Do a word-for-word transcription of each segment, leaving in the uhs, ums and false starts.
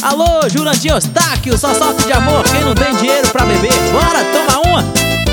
Alô, Jurandir Eustáquio, só sofre de amor quem não tem dinheiro pra beber. Bora, toma uma!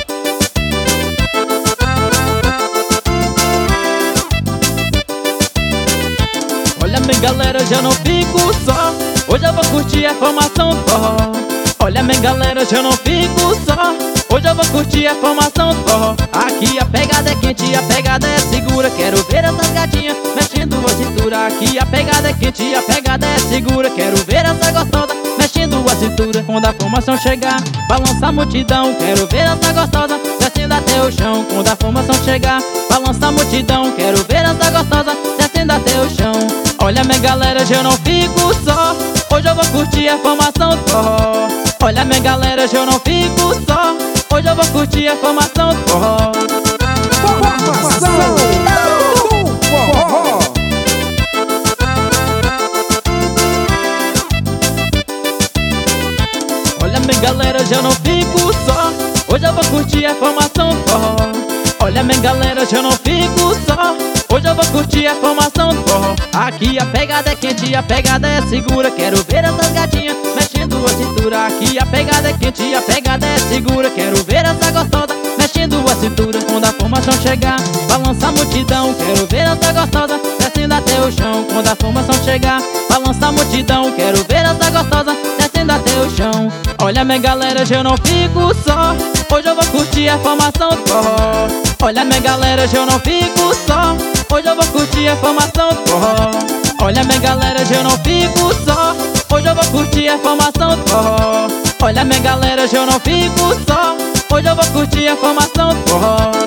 Olha bem galera, hoje eu não fico só. Hoje eu vou curtir a formação do forró. Olha bem galera, hoje eu não fico só. Hoje eu vou curtir a formação do forró. Aqui a pegada é quente, a pegada é segura. Quero ver essas gatinhas mexendo a cintura. Aqui a pegada é quente, a pegada é segura. Quero ver essa gostosa mexendo a cintura. Quando a formação chegar, balança a multidão. Quero ver essa gostosa descendo até o chão. Quando a formação chegar, balança a multidão. Quero ver essa gostosa descendo até o chão. Olha minha galera, hoje eu não fico só. Hoje eu vou curtir a formação do forró. Olha minha galera, hoje eu não fico só. Hoje eu vou curtir a formação do forró. Formação do forró. Olha minha galera, hoje eu não fico só. Hoje eu vou curtir a formação do forró. Olha minha galera, hoje eu não fico só. Hoje eu vou curtir a formação do forró. Aqui a pegada é quente, a pegada é segura. Quero ver essas gatinhas mexendo a cintura. Aqui a pegada é quente, a pegada é segura. Quero ver essa gostosa mexendo a cintura. Quando a formação chegar, balança a multidão. Quero ver essa gostosa descendo até o chão. Quando a formação chegar, balança a multidão. Quero ver essa gostosa descendo até o chão. Olha minha galera, hoje eu não fico só. Hoje eu vou curtir a formação do forró. Olha minha galera, hoje eu não fico só. Hoje eu vou curtir a formação do forró. Olha minha galera, hoje eu não fico só. Hoje eu vou curtir a formação do forró. Olha minha galera, hoje eu não fico só. Hoje eu vou curtir a formação do forró.